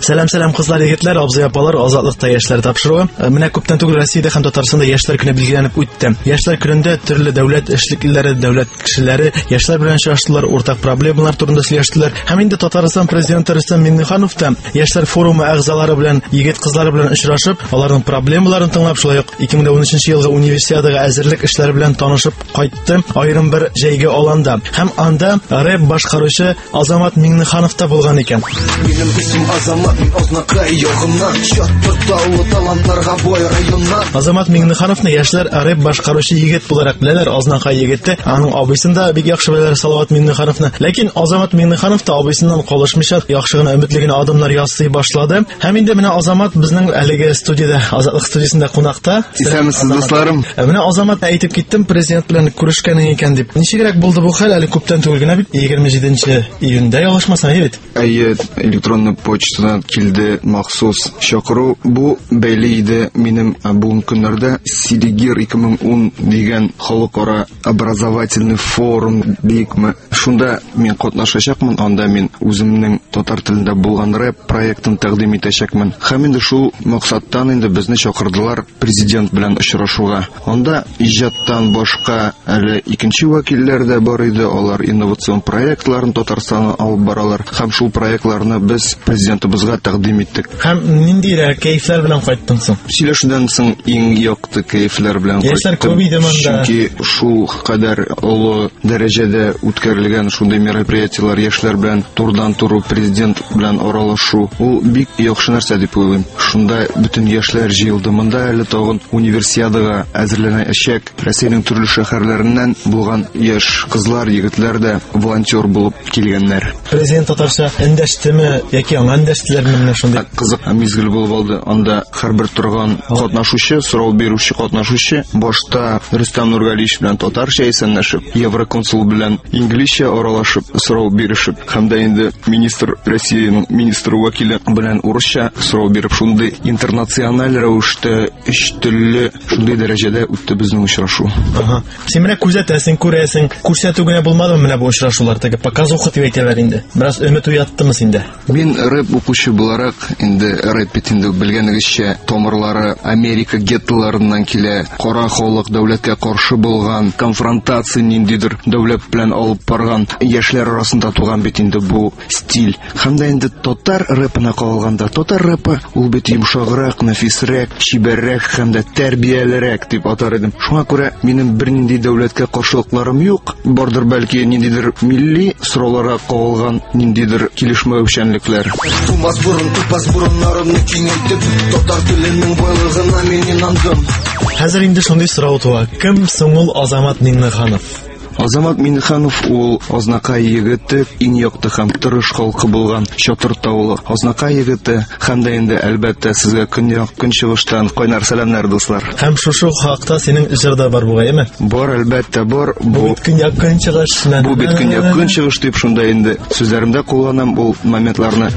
Сәлам кызлар, егетләр, абзый апалар, азатлыкта яшьләр тапшыруы. Менә күптән түгел Россиядә һәм Татарстанда яшьләр көне билгеләнеп үтте. Яшьләр көнендә төрле дәүләт эшлеклеләре, дәүләт кешеләре яшьләр белән очраштылар, уртак проблемалар турында сөйләштеләр. Һәм инде Татарстан президенты Рөстәм Миңнеханов та яшьләр форумы әгъзалары белән, егет-кызлары белән очрашып, аларның проблемаларын тыңлап, шулай ук 2013 елгы универсиадага әзерлек эшләре белән танышып кайтты аерым бер җәйге аланда. Һәм анда рэп башкаручы Азамат Миңнеханов та булган икән. Минем исем Азамат, мин ознакай йогыннан, чаттыртаулы талантларга бай районнан. Азамат Миңнехановны яшьләр рэп башкаручы егет буларак беләләр, азнакай егетте. Аның абыйсын да бик яхшы беләләр, Салават Миңнехановны. Ләкин Азамат Миңнеханов та абыйсыннан калышмыйча яхшы гына өметле генә адымнар ясый башлады. Һәм инде менә Азамат безнең әлеге студияда, Азатлык студиясендә кунакта. Исәнмесез, дусларым? Менә Азамат әйтеп киттем, президент белән күрешкәнең икән дип. Ничегрәк булды бу хәл? Әле күптән түгел генә бит, 27 июньдә ялгышмасам, бит. Әйе, электронный почтадан килде махсус чакыру. Бу бәйле иде минем бүгенге көннәрдә Силигер 2010 дигән халыкара образовательный форум дикме. Шунда мин катнашачакмын, анда мин үземнең татар телендә булган рэп проектын тәкъдим итәчәкмен. Һәм инде шул максаттан инде безне чакырдылар президент белән очрашуга. Анда иҗаттан башка әле икенче вәкилләр дә бар иде, алар инновацион проектларын Татарстанга алып баралар. Һәм шул проектларны без президентыбызга тәкъдим иттек. Һәм ниндирәк кайфлар белән кайттың соң? Сөйләшүдән соң иң якты кайфлар белән кайттым. Чөнки шул кадәр олы дәрәҗәдә үткәрелгән шундый мероприятиелар яшьләр белән турыдан-туры президент белән аралашу, ул бик яхшы нәрсә дип уйлыйм. Шунда бөтен яшьләр җыелды. Монда әле тагын универсиадага әзерләнәчәк Россиянең төрле шәһәрләреннән булган яшь кызлар, егетләр дә волонтер булып килгәннәр. Президент татарча эндәштеме яки аңа эндәштеләрме менә шундый? Кызык мизгел булып алды. Анда һәрбер торган катнашучы, сорау бирүче катнашучы башта Рөстәм Нургалиевич белән татарча исәнләшеп, Евроконсул белән инглизчә аралашып, сорау бирешеп, һәм дә инде министр Россиянең министр вәкиле белән урысча сорау биреп, шундый интернациональ рәвештә өч телле шундый дәрәҗәдә үтте безнең очрашу. Син менә күзәтәсең, күрәсең, күрсәтү генә булмадымы менә бу очрашулар, теге показуха дип әйтәләр инде. Бераз өмет уяттымы синде? Мин рэп укучы буларак, инде рэп бит инде белгәнегезчә тамырлары Америка геттоларыннан килә. Кара халык дәүләткә каршы булган, конфронтация ниндидер дәүләт белән алып барган яшьләр арасында туган бит инде бу стиль. Һәм дә инде татар рэпына калганда, татар рэпы ул бит йомшаграк, нафисрәк, чибәррәк һәм дә тәрбиялерәк дип атар идем. Шуңа күрә минем бернинди дәүләткә каршылыкларым юк. Бардыр бәлки ниндидер милли сорауларга кагылган ниндидер килешмәүчәнлекләр. Тумас бурыннарымны киңәйтеп, татар теленең байлыгына мин инандым. Хәзер инде шундый сорау туа. Кем соң ул Азамат Миңнеханов? Азамат Миңнеханов ул азнакай егете, иң якты һәм тырыш халкы булган Чатыртаулы азнакай егете, һәм дә инде әлбәттә сезгә көньяк көнчыгыштан кайнар сәламнар дуслар. Һәм шушы хакта синең җырда бар бугайымы? Бар, әлбәттә бар. Бу көньяк көнчыгыш. Бу бит көньяк көнчыгыш дип шунда инде сүзләремдә кулланам ул моментларны.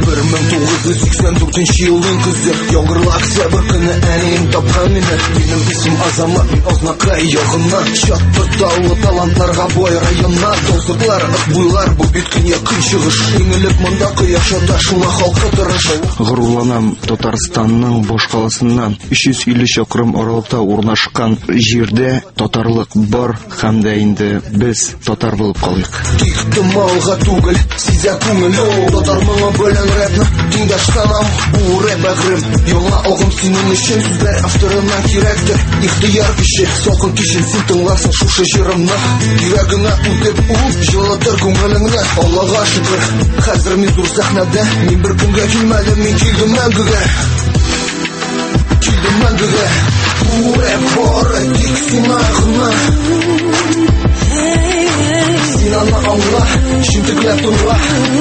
1984 елның көзе, яңгырлы октябрь көне әнием тапкан мине. Минем исем Азамат, мин азнакай ягыннан, Чаттыртаулы талантларга бай районнан. Тозыклар, буйлар, бу бит көньяк көнчыгыш. Иңелеп монда кояш ата, шуңа халкы тырыш. Горурланам Татарстанның башкаласыннан 350 чакрым аралыкта урнашкан җирдә татарлык бар һәм дә инде без татар булып калыйк. Ихтималга түгел, сизә күңел, татар моңы белән рэпны тиңдәш санам. Бу рэп бәгърем, яңа агым синең өчен сүзләр авторына кирәктер. Ихтияр кеше, салкын кичен син тыңларсың шушы җырымны. Йөрәгеңә үтеп ул җылытыр күңелеңне. Аллага шөкер, хәзер мин зур сәхнәдә, мин бер көнгә килмәдем, мин килдем мәңгегә. Килдем мәңгегә. Бу рэп бары тик сиңа гына. Син аны аңла, җентекләп тыңла.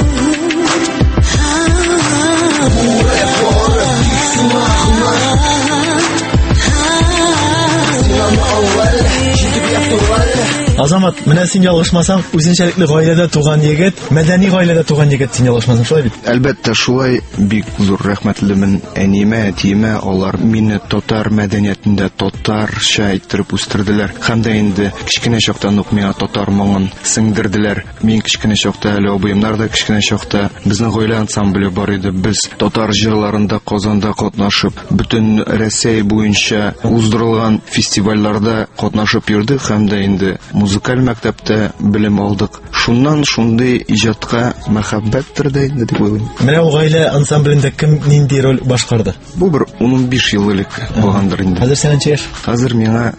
Бу рэп бары тик сиңа гына. Син аны аңла, җентекләп тыңла. Азамат, менә син ялгышмасаң, үзенчәлекле гаиләдә туган егет, мәдәни гаиләдә туган егет син ялгышмасаң, шулай бит? Әлбәттә шулай, бик зур рәхмәтлемен әниемә, әтиемә, алар мине татар мәдәниятендә татарча иттереп үстерделәр. Һәм дә инде кичкенә чактан ук миңа татар моңын сеңдерделәр. Мин кичкенә чакта, әле абыемнар да кичкенә чакта, безнең гаилә ансамбле бар иде. Без татар җырларында Казанда катнашып, бөтен Россия буенча уздырылган фестивальләрдә катнашып йөрдек һәм дә инде музыкаль мәктәптә белем алдык. Шуннан шундый иҗатка мәхәббәттер дә инде дип уйлыйм. Менә ул гаилә ансамблендә кем нинди роль башкарды? Бу бер 15 ел элек булгандыр инде. Хәзер сәнче яшь? Хәзер миңа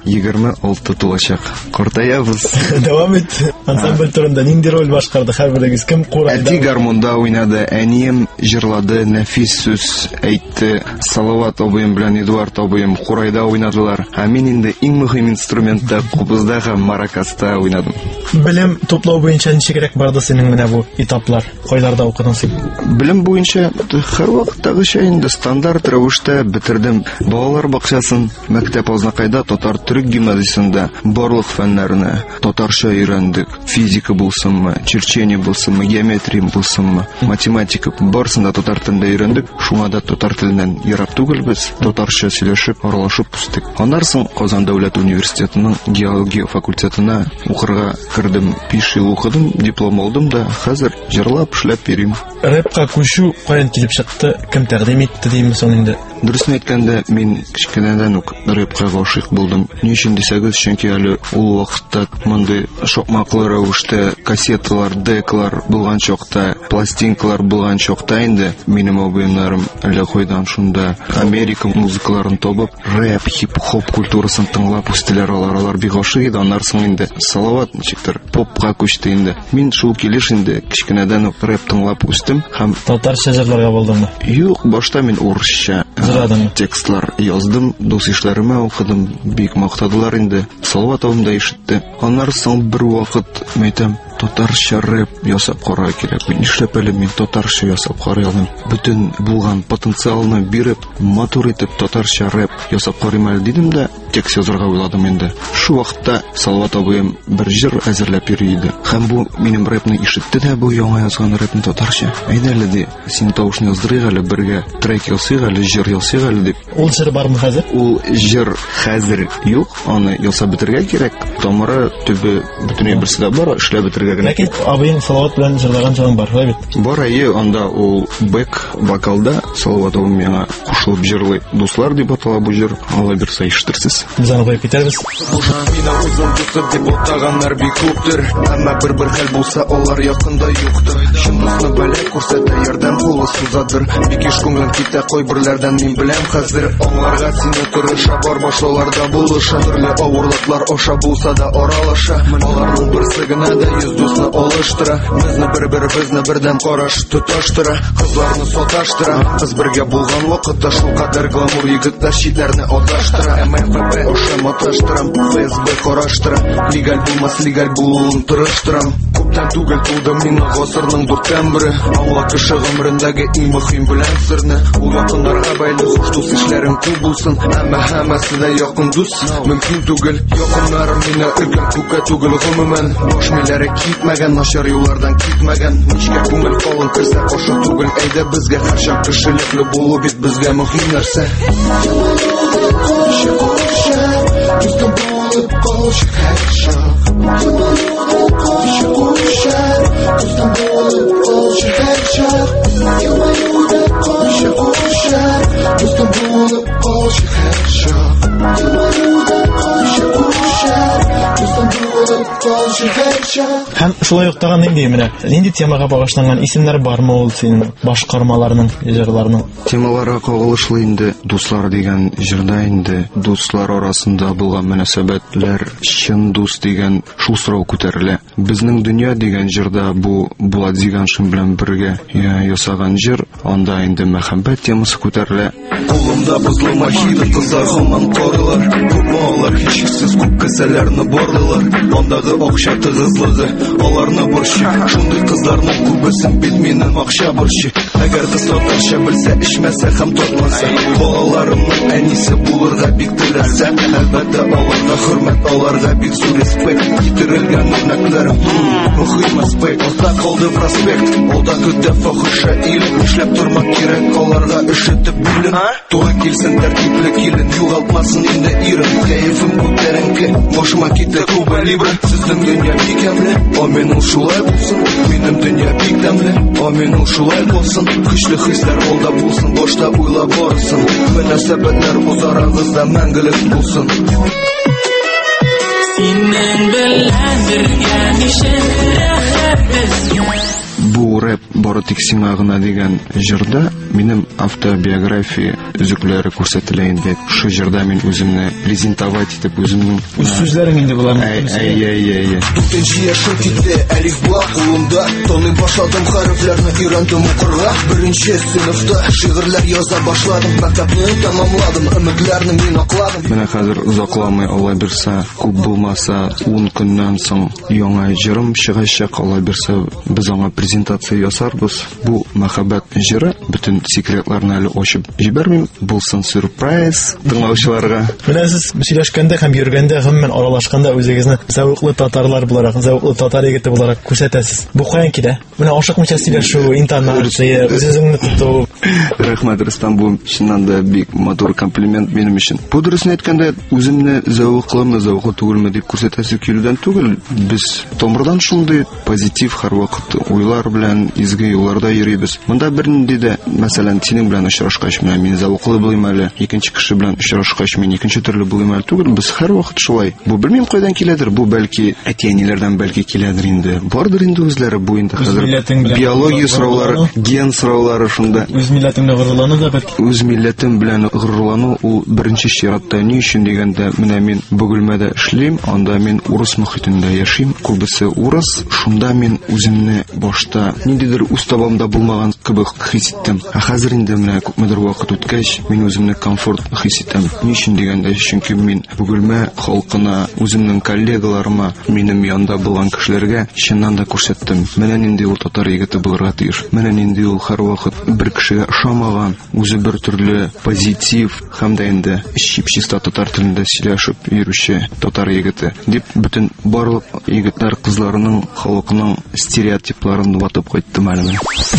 26 тулачак. Картаябыз. Дәвам ит. Ансамбль турында нинди роль башкарды һәрберегез? Кем курайда? Әти гармонда уйнады, әнием җырлады, нәфис сүз әйтте. Салават абыем белән Эдуард абыем курайда уйнадылар. Ә мин инде иң мөһим инструментта кубызда һәм маракаста уйнадым. Белем туплау буенча ничегрәк барды синең менә бу этаплар? Кайларда укыдың син? Белем буенча һәр вакыттагыча инде стандарт рәвештә бетердем. Балалар бакчасын, мәктәп Азнакайда татар төрек гимназиясендә барлык фәннәрне татарча өйрәндек. Физика булсынмы, черчение булсынмы, геометрия булсынмы, математика барсын да татар телендә өйрәндек. Шуңа да татар теленнән ерак түгелбез. Татарча сөйләшеп, аралашып үстек. Аннан соң Казан дәүләт университетының геология факультетына укырга кирдем. 5 ел укыдым, диплом алдым да хәзер җырлап эшләп йөрим. Рэпка күчү каян килеп чыкты? Кем тәкъдим итте димме соң инде? Дөресен әйткәндә, мин кичкенәдән үк рэпка гашыйк булдым. Ни өчен дисәгез, чөнки әле ул вакытта мондый шокмаклы рәвештә кассеталар, деклар булган чакта, пластинкалар булган чакта инде минем абыемнарым әле кайдан шунда Америка музыкаларын табып, рэп, хип-хоп культурасын тыңлап үстеләр. Алар бик гашык иде. Аннан соң инде Салават ничектер попка күчте инде. Мин шул килеш инде кичкенәдән үк рэп тыңлап үстем һәм татарча җырларга булдыңмы? Юк, башта мин урысча текстлар яздым, дус ишләремә укыдым, бик мактадылар инде. Салават абым да ишетте. Аннан соң бер вакыт мәйтәм, татарча рэп ясап карарга кирәк. Мин нишләп әле мин татарча ясап карый алмыйм? Бүтән булган потенциалны биреп, матур итеп татарча рэп ясап карыйм әле дидем дә, текст язарга уйладым инде. Шу вакытта Салават абыем бер җыр әзерләп йөри иде. Һәм бу минем рэпне ишетте дә, бу яңа язган рэпне татарча. Әйдә әле ди, син тавышны яздырыйк әле, бергә трек ясыйк әле, җыр ясыйк әле дип. Ул җыр бармы хәзер? Ул җыр хәзер юк, аны ясап бетергә кирәк. Тамыры, төбе, бөтенләй берсе дә бар, эшләп бетергә генә. Ләкин абыең Салават белән җырлаган җырың бар, шулай бит? Бар, анда ул бэк вокалда Салават абым миңа кушылып җырлый. Дуслар дип атала бу җыр. Алла бирсә ишетерсез. Без аны куеп китәрбез. Мине үзем тусып дип атаганнар бик күптер. Әмма бер хәл булса, алар якында юктыр. Шунысы белән күрсәтә ярдәм кулы сузадыр. Бик иш күңел китә кайберләрдән мин беләм хәзер. Аңларга сине тырыша бар башларда булыша. Төрле авырлыклар аша булса да аралаша. Аларның берсе генә дә 100 дусны алыштыра. Безне бер-беребезне бердәм караш тоташтыра. Кызларны саташтыра. Кыз бергә булган вакытта шул кадәр гламур егетләр читләрне аташтыра. МФБ аша маташтырам, ФСБ караштыра. Легаль булмас, легаль булуын тырыштырам. Күптән түгел тудым мин гасырның дүрт тәмбре. Аңла кеше гомерендәге иң мөһим белән сырны. Ул якыннарга бәйле хуш дус эшләрең күп булсын. Әмма һәммәсе дә якын дус мөмкин түгел. Якыннарым мине өлкән күккә түгел гомумән. Баш милләре китмәгән, начар юллардан китмәгән. Ничкә күңел калын керсә аша түгел. Әйдә безгә һәрчак кешелекле булу бит безгә мөһим нәрсә. Just a bullet, bullshit, headshot. Just a bullet, bullshit, headshot. Just a bullet, bullshit, headshot. Һәм шулай ук тагын нинди темага багышланган исемнәр бармы ул синең башкармаларның, җырларның? Темаларга кагылышлы инде дуслар дигән җырда инде дуслар арасында булган мөнәсәбәтләр, чын дус дигән шул сорау күтәрелә. Безнең дөнья дигән җырда бу Булат Зиганшин белән бергә ясаган җыр, анда инде мәхәббәт темасы күтәрелә. Кулымда бозлы мохито, кызлар һаман карылар. Күпме алар һичсез күп кесәләрне барлылар. Кулындагы акча тыгызлыгы аларны борчый. Шундый кызларның күбесен бит минем акча борчый. Әгәр кыз татарча белсә, эчмәсә һәм татмаса, балаларымның әнисе булырга бик теләсә, әлбәттә аларга хөрмәт, аларга бик зур респект. Китерелгән үрнәкләр мөһим аспект. Алда калды проспект, алда көтә фахиша ил. Эшләп тормак кирәк, аларга эшетеп билен. Туры килсен тәртипле килен, югалтмасын инде ирен. Кәефем күтәренке, башыма китә Куба Либра. Сезнең дөнья бик әмле, амин ул шулай булсын. Минем дөнья бик тәмле, амин ул шулай булсын. Көчле хисләр алда булсын, башта уйлап барсын. Мөнәсәбәтләр үзарагызда мәңгелек булсын. Синең белән бергә ишетәм безгә. Бу рэп бары тик сиңа гына дигән җырда минем автобиография өзекләре күрсәтелә инде. Шу җырда мин үземне презентовать итеп үземнең Сүзләрең инде булар. Әй. 4 яшым китте, әлиф ба кулымда. Таный башладым хәрефләрне, өйрәндем укырга. 1нче сыйныфта шигырьләр яза башладым. Мәктәпне тәмамладым, өметләрне мин акладым. Менә хәзер узакламый Алла бирсә, күп булмаса 10 көннән соң яңа җырым чыгачак. Алла бирсә, без аңа презентация ясарбыз. Бу мәхәббәт җыры, bütün секретларны әле ачып җибәрмим, булсын сюрприз тыңлаучыларга. Менә сез сөйләшкәндә һәм йөргәндә гомумән аралашканда үзегезне зәвыклы татарлар буларак, зәвыклы татар егете буларак күрсәтәсез. Бу каян килә? Менә ашыкмыйча сөйләшү, интонация, үзеңне тоту. Рәхмәт, Рустам, бу чыннан да бик матур комплимент минем өчен. Бу дөресен әйткәндә, үземне зәвыклымы, зәвыклы түгелме дип күрсәтәсе килүдән түгел. Без томырдан шундый позитив һәрвакыт уйлар белән изге юлларда йөрибез. Монда бернинди дә, мәсәлән, синең белән очрашкач, мин зәвыклы булыйм әле, икенче кеше белән очрашкач, мин икенче төрле булыйм әле түгел. Без һәрвакыт шулай. Бу белмим кайдан киләдер, бу бәлки әти-әниләрдән бәлки киләдер инде. Бардыр инде үзләре бу инде хәзер. Биология сораулары, ген сораулары шунда. Үз милләтеңдә горурлану да бәлки. Үз милләтем белән горурлану ул беренче чиратта ни өчен дигәндә, менә мин Бөгелмәдә эшлим, анда мин урыс мөхитендә яшим, күбесе урыс. Шунда мин үземне башта ниндидер үз табамда булмаган кебек хис иттем. Хәзер инде менә күпмедер вакыт үткәч, мин үземне комфорт хис итәм. Ни өчен дигәндә, чөнки мин Бөгелмә халкына, үземнең коллегаларыма, минем янда булган кешеләргә чыннан да күрсәттем. Менә нинди ул татар егете булырга тиеш. Менә нинди ул һәрвакыт бер кешегә ошамаган, үзе бер төрле позитив һәм дә инде чип-чиста татар телендә сөйләшеп йөрүче татар егете дип bütün барлык егетләр кызларының халкының стереотипларын ватып кайттым әле.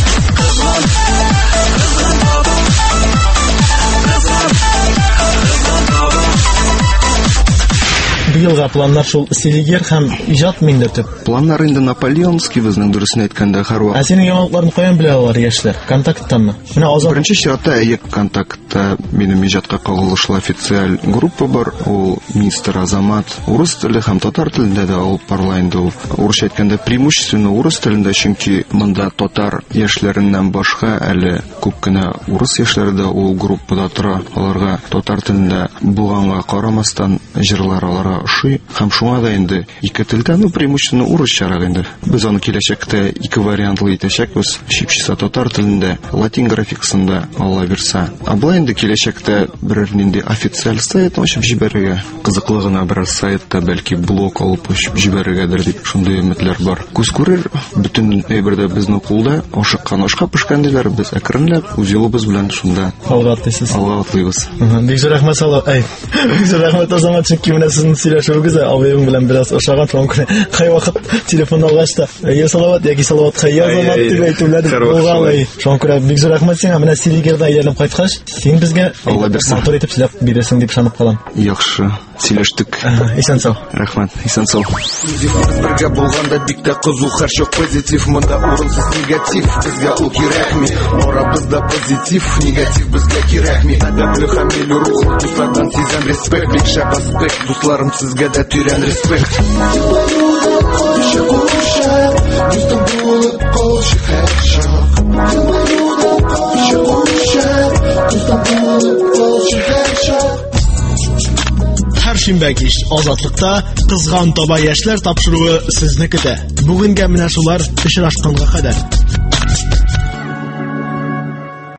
Быелга планнар шул Селигер һәм иҗат миндә төп. Планнар инде Наполеонский, безнең дөресен әйткәндә, һәрвакыт. Синең яңалыкларны каян белә алар яшьләр? Контакттанмы? Менә Азат. Беренче чиратта контактта минем иҗатка кагылышлы официаль группа бар. Ул мистер Азамат. Урыс теле һәм татар телендә дә ул парла инде ул. Урысча әйткәндә преимущественно урыс телендә, чөнки монда татар яшьләреннән башка әле күп кенә урыс яшьләре дә ул группада тора. Аларга татар телендә булганга карамастан җырлар аларга ошый, һәм шуңа да инде ике телдә, преимущественно урысчарак инде. Без аны киләчәктә ике вариантлы итәчәкбез. Чип-чиста татар телендә, латин графикасында, Алла бирсә. Абла инде киләчәктә берәр нинди официаль сайт ачып җибәрергә, кызыклы гына берәр сайтта бәлки блог алып ачып җибәрергәдер дип шундый өметләр бар. Күз күрер, bütün әйбердә безнең кулда, ашыккан ашка пешкән диләр, без әкренләп үз юлыбыз белән шунда алга атлыйсыз. Алга атлыйбыз. Бик зур рәхмәт сала. Бик зур рәхмәт Азамат, чөнки менә сезнең сөйләшүегез абыем белән бераз ошаган, шуңа кай вакыт телефон алгач та "Я салават, яки салават хәйя Азамат" дип әйтүләр булган. Шуңа бик зур рәхмәт сиңа. Менә Селигердә әйләнеп кайткач, син безгә матур итеп сөйләп бирәсең дип ышанып калам. Яхшы, сөйләштек. Исән сау. Рәхмәт, исән сау. Бергә булганда бик тә кызу, һәр чак позитив, монда урынсыз негатив. Безгә ул кирәкми, арабызда позитив, негатив безгә кирәкми. Әдәпле һәм милли рух, дуслардан сизәм респект, бик шәп аспект, дусларым сезгә дә тирән респект. Һәр шимбә кич Азатлыкта кызган таба яшьләр тапшыруы сезне көтә. Бүгенгә менә шулар очрашканга кадәр.